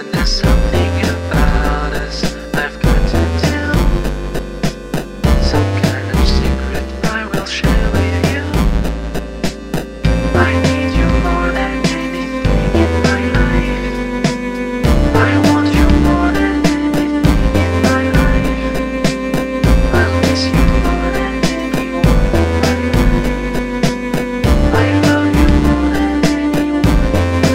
but there's something about us I've got to tell. Some kind of secret I will share with you. I need you more than anything in my life. I want you more than anything in my life. I'll miss you more than anyone in my life. I love you more than anyone in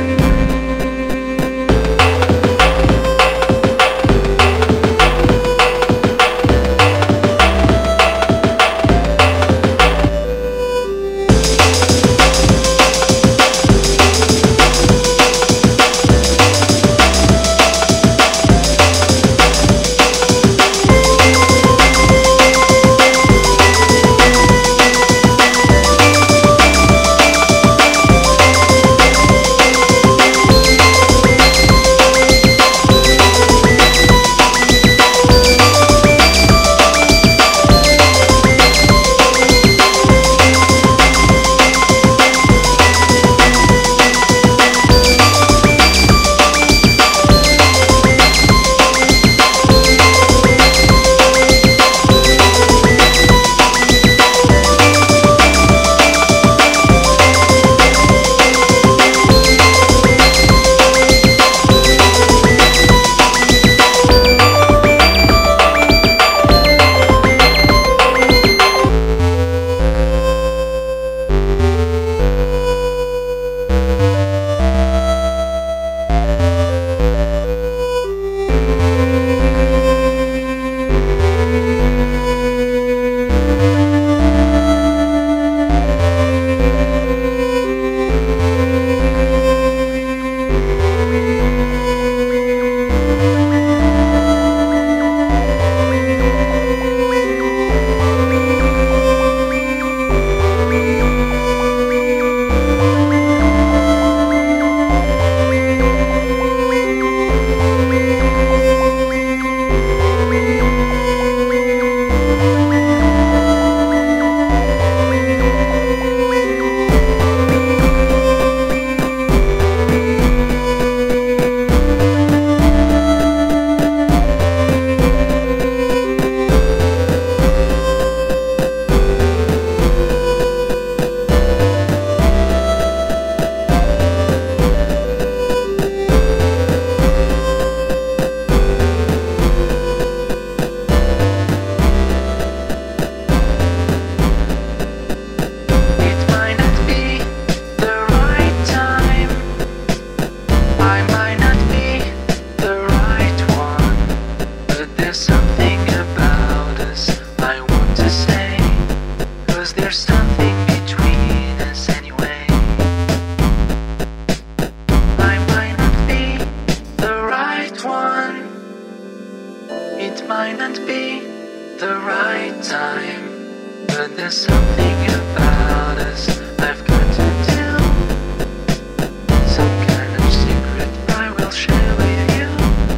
there's something between us anyway. I might not be the right one. It might not be the right time, but there's something about us I've got to tell. Some kind of secret I will share with you.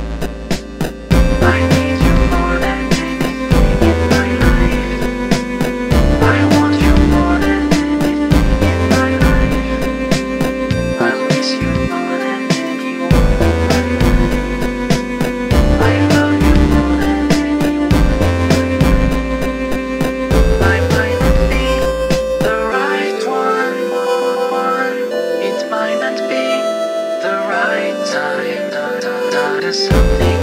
I need you more than anything in my life. I want you more than anything in my life. I'll miss you more than anyone in my life. I love you more than anyone in my life. I might not be the right one. It might not be the right time. There's something